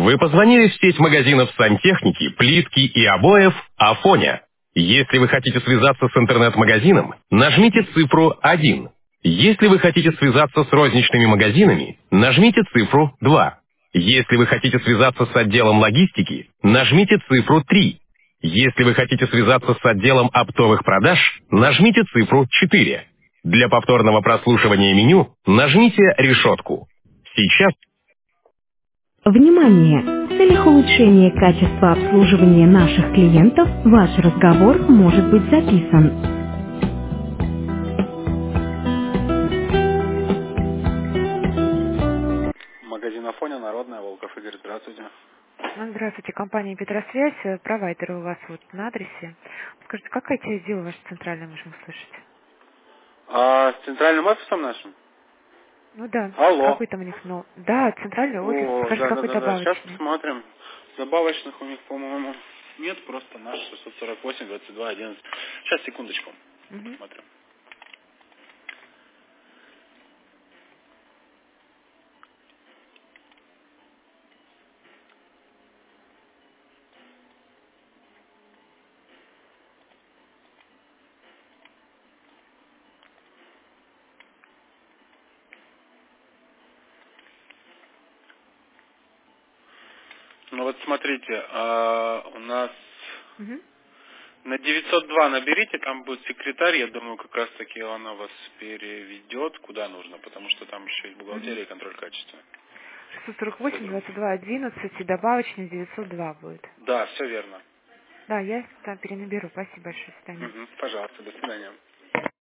Вы позвонили в сеть магазинов сантехники, плитки и обоев «Афоня». Если вы хотите связаться с интернет-магазином, нажмите цифру 1. Если вы хотите связаться с розничными магазинами, нажмите цифру 2. Если вы хотите связаться с отделом логистики, нажмите цифру 3. Если вы хотите связаться с отделом оптовых продаж, нажмите цифру 4. Для повторного прослушивания меню нажмите решетку. Сейчас. Внимание! В целях улучшения качества обслуживания наших клиентов ваш разговор может быть записан. Магазин Афоня, Народная, Волков Игорь, здравствуйте. Здравствуйте, компания Петросвязь, провайдер у вас вот на адресе. Скажите, какая часть дела ваша центральная, можем услышать? А с центральным офисом нашим? Ну да, Алло. какой там у них, ну, да, центральный офис, О, скажите, какой да. Сейчас добавочный? посмотрим. Добавочных у них, по-моему, нет, просто наш 648 22 11. Сейчас, секундочку. Мгм. Посмотрим. Ну вот смотрите, у нас Мгм. на 902 наберите, там будет секретарь, я думаю, как раз таки она вас переведет куда нужно, потому что там еще есть Мгм. бухгалтерия и контроль качества. 648, 22, 11 и добавочный 902 будет. Да, все верно. Да, я там перенаберу. Спасибо большое, до свидания. Пожалуйста, до свидания.